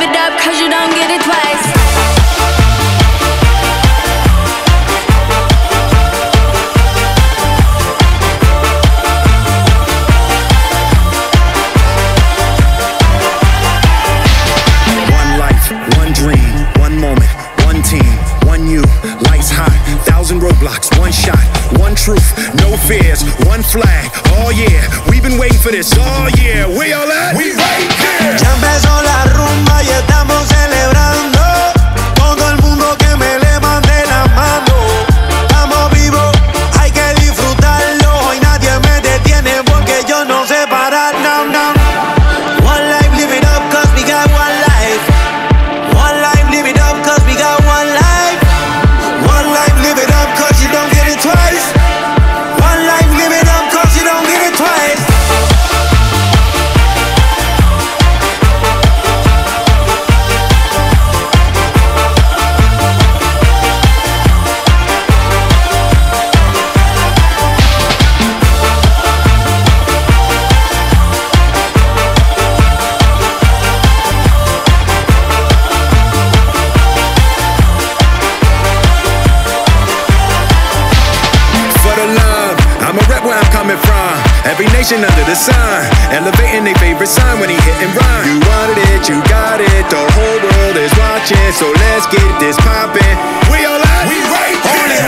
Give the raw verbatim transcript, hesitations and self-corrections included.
it up, cause you don't get it twice. Roadblocks, one shot, one truth, no fears, one flag. Oh yeah, we've been waiting for this. Oh yeah, we all at? We right here. Ya empezó la rumba y estamos celebrando. Todo el mundo que me levante la mano. Estamos vivos, hay que disfrutarlo. Y nadie me detiene porque yo no sé parar. No, no. One life, live it up, cause we got one life. One life, live it up, cause we got one life. One life, live it up, cause you don't get it twice. One life, live it up, cause you don't get it twice. Every nation under the sun, elevating their favorite sign when he hit and run. You wanted it, you got it, the whole world is watching, so let's get this poppin'. We all at? We right here.